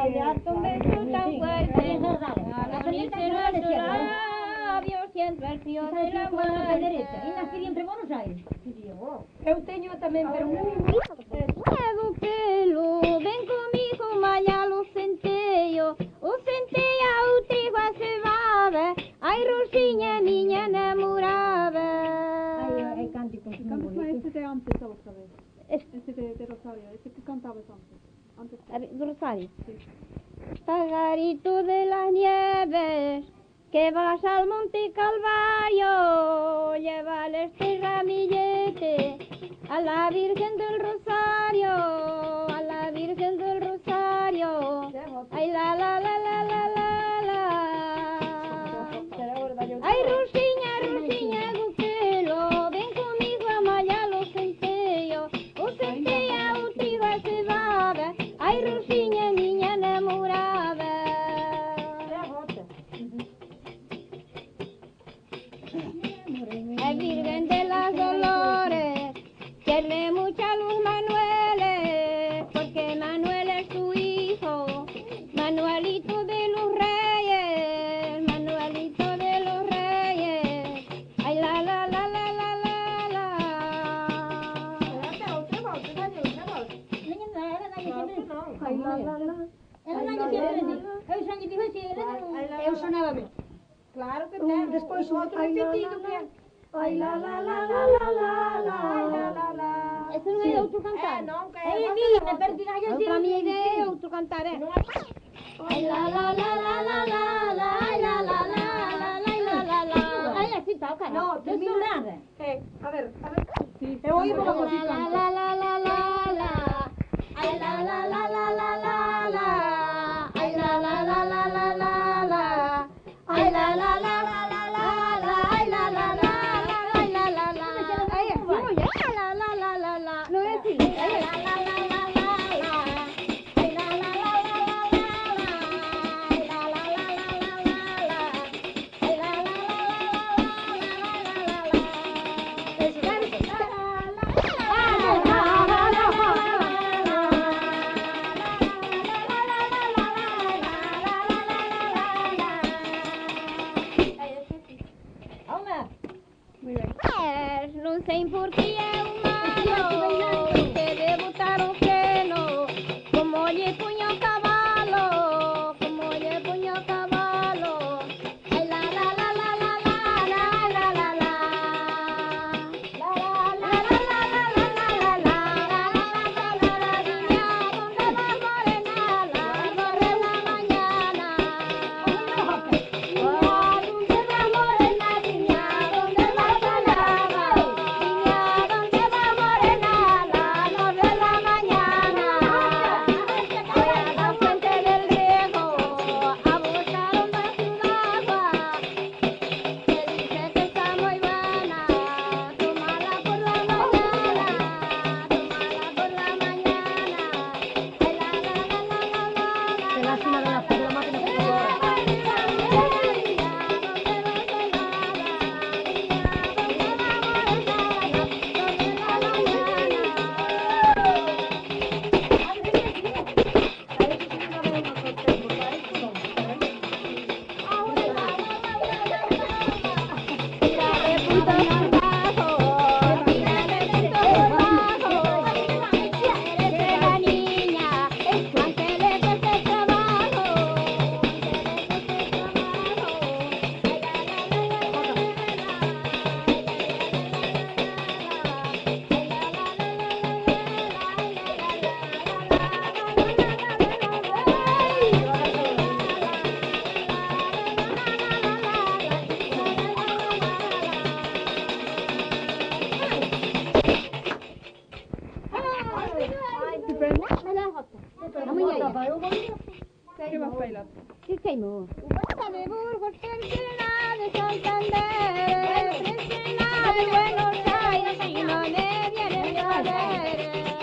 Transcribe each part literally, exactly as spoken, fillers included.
Ay, darte un beso tan fuerte, al unirse nuestros labios, siento el frío de la muerte. E nascería entre Buenos Aires. Eu teño tamén, pero moi... Levo pelo, ven comigo, malha o centeio, o centeio o trigo a cevada, ai Rosinha, minha namorada. Ai, ai, cántico. Cantas con este de antes outra vez. Este Este de, de Rosario, este que cantabas antes. Antes do Rosario. sí. Pajarito de las nieves, que vas al Monte Calvario, llévale este ramillete a la Virgen del Rosario, a la Virgen del Rosario. Ay, la, la, la, la, la, la, la. Ay, Rosinha, Rosinha do pelo, ven comigo a malhar o centeio, o centeio, o trigo, a cevada. Ai, Rosinha, minha namorada. A Virgen de las Dolores, quiere mucha luz Manuel, porque Manuel es su hijo, Manuelito de los Reyes, Manuelito de los Reyes. Ay, la, la, la, la, la, la, la. Ai, la, la, la. Eu non lle sempre di. Eu xa lle digo si eu sonaba ben. Claro que Un, ten. despois un, outro ai, la, repetido la, que... Ai, la, la, la, la, la, la, la. La, la, la. Ese non é outro cantar. Eh, non, que... Ai, mira, pero que hai Outra minha ideia é outro cantar, é. Ai, la, la, la, la, la, la, la, ai, la, la, la, la, la, la, la, la. Ai, así toca, No, non? termina. nada. Eh, a ver, a ver. Sí, Eu oí como La, così la, canto. la, la, la, la, la. Ai, la, la, la, la, la, la, la. Ai, la, la, la, la, la, la, la. Ai, la, la, la, la, la, la, la. Ai, la, la, la, la, ai, la, la, la. Ai, assim, olha. La, la, la, la, la. Não é assim. Ai, la, la, la, la, la, la. Ai, la, la, la, la, la, la, la. Ai, la, la, la, la, la, la, la. Ai, la, la, la, la, la, la, la, la, la. Eso, la, la, la, la, la, la, la, la, la, la, la, la, la, la, la, la, la, la, Alma. É, não sei por que é o malo, que de botar o freno, como lhe punha o cavalo, como lhe punha o cavalo. Ai, la, la, la, la, la, la, la, la, la, la. La, la, la, la, la, la, la, la, la, la, la, la, la, la, niña, ¿dónde vas, morena? Las dos de la mañana. Oh, ¿dónde vas, morena, niña? ¿Dónde vas, palabra? Niña, ¿dónde vas, morena? Las dos de la mañana. Voy a la fuente del riego a buscar un vaso de agua, que dice que está muy buena. Tómala por la mañana, tómala por la mañana. Ay, la, la, la, la, la, la, la. Qué lástima de la de la máquina que ¿Qué vas a bailar? Sí, señor. De Burgos, Cristina de Santander, Cristina de Buenos Aires, y no me viene a ver.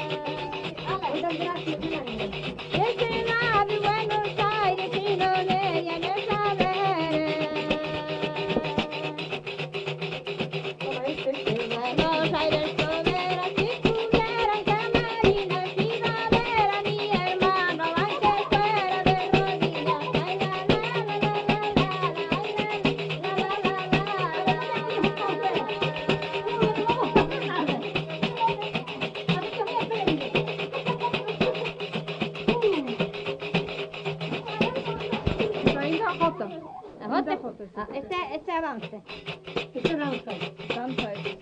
Cristina de Buenos Aires, y no me viene a ver. Buenos Aires, poder, si pudieran que Marina, si no ver a mi hermano, aunque fuera de Ah, este, este avance. Este danza. Dansa es.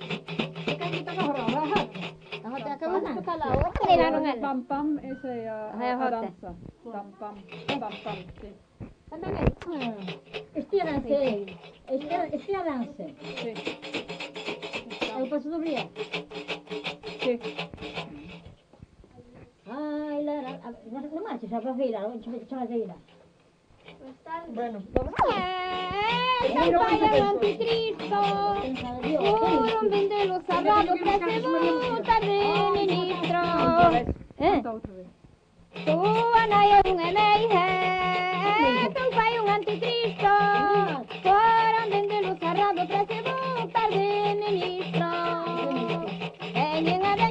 Ahora acá vas a Miraron él. Pam pam es a, Ajá, a, a ajá. danza. Pam pam, pam pam, sí. Estiranse. Estiranse. Sí. Aí posso dobrir. Sí. Ai, la, la, no, no marches, a girar, echame a girar. Bueno, Eh, San Pablo anticristo, fueron de los sagrados que se votan de ministro. Eh, Canta otra vez. tu anaya un emeije, San Pablo un anticristo, fueron de los sagrados que se votan de ministro. Ven en